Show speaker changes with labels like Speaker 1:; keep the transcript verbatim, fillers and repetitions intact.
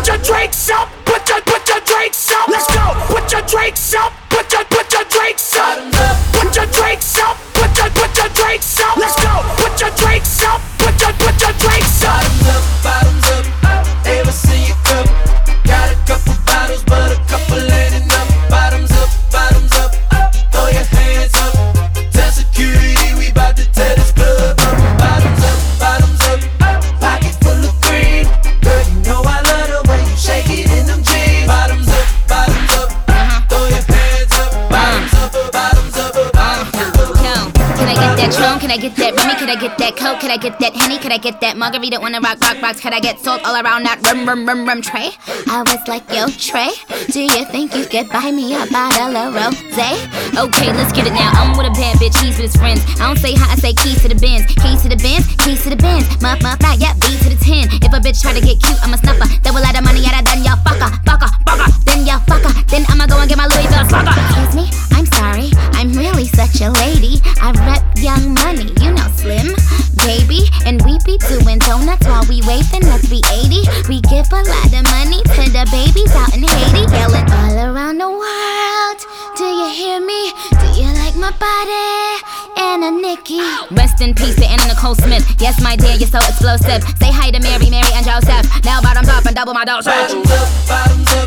Speaker 1: Put your drinks up, put your, put your drinks up. Let's go. Put your drinks up, put your, put your drinks up. Put your drinks up, put your, put your drinks up. Let's go. Put your drinks up, put your, put your drinks up.
Speaker 2: Bottoms up, bottoms up. Ever see your cup? Got a couple bottles, but a couple ain't enough. Bottoms up, bottoms up. Throw your hands up. Tell security we bout to tear this club up. Bottoms up, bottoms up. Pocket full of green. Girl, you know I love the way you shake it in them jeans. Bottoms up, bottoms up. Throw your hands up. Bottoms up, bottoms up, bottoms up.
Speaker 3: Can I get that Tron? Can I get that Remy? Can I get that Coke? Can I get that Henny? Can I get that Margarita? Wanna rock, rock, rocks? Can I get salt all around that rum, rum, rum, rum tray? I was like, yo, Trey, do you think you could buy me a bottle of rosé? Okay, let's get it now. I'm with a bad bitch, he's with his friends. I don't say hi, I say keys to the Benz. Keys to the Benz, keys to the Benz. Muff, muff, not yet, B to the ten. If a bitch try to get cute, I'm a snuffer. Double out of money, out of done, y'all fucker, fucker, fucker. Then y'all fucker. Then I'ma go and get my Louis Vuitton slugger. Excuse me, I'm sorry, I'm really such a lady. I rep Young Money, you know Slim, baby. And we be doing donuts while we waving, let's be eighty. We give a lot of money to the babies out in Haiti. Yelling all around the world, do you hear me? Do you like my body? Anna Nikki. Rest in peace to Anna Nicole Smith. Yes, my dear, you're so explosive. Say hi to Mary, Mary and Joseph. Now bottoms up and double my dose.
Speaker 2: Bottoms up, bottoms up.